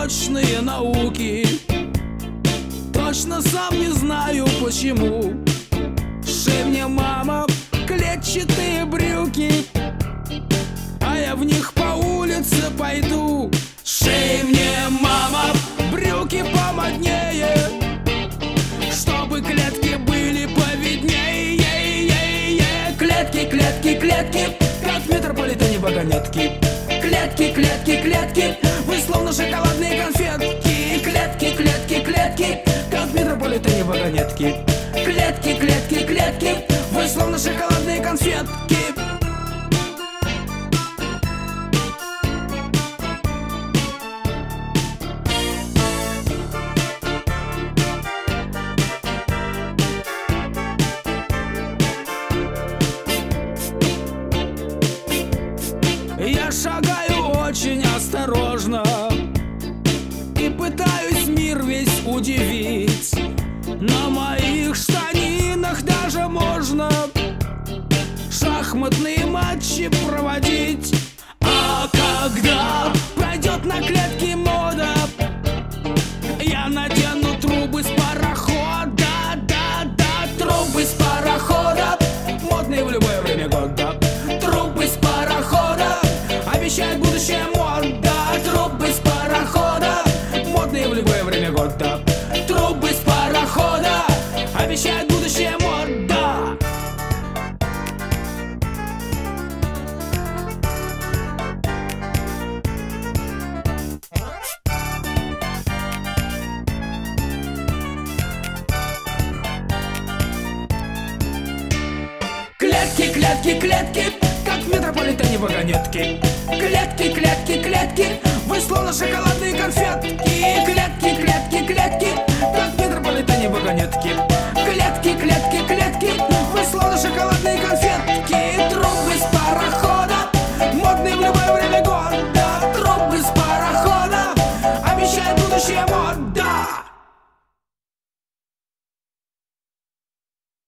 точные науки. Точно сам не знаю почему. Шей мне, мама, клетчатые брюки, а я в них по улице пойду. Шей мне, мама, брюки помоднее, чтобы клетки были повиднее. Клетки, клетки, клетки, как в метрополитене вагонетки. Клетки, клетки, клетки, вы словно шоколадные конфетки. Клетки, клетки, клетки, как в метрополитене вагонетки. Клетки, клетки, клетки, вы словно шоколадные конфетки. Я шагаю очень осторожно и пытаюсь мир весь удивить. На моих штанинах даже можно шахматные матчи проводить. А когда пройдет на клетке мода, я надену трубы с парохода. Да, трубы с парохода, модные в любое время года. Трубы с парохода обещает будущее мода. Трубы с парохода, модные в любое время года. Трубы с парохода обещает будущее мода. Клетки, клетки, клетки, как в метрополитене вагонетки. Клетки, клетки, клетки, вы словно шоколадные конфетки.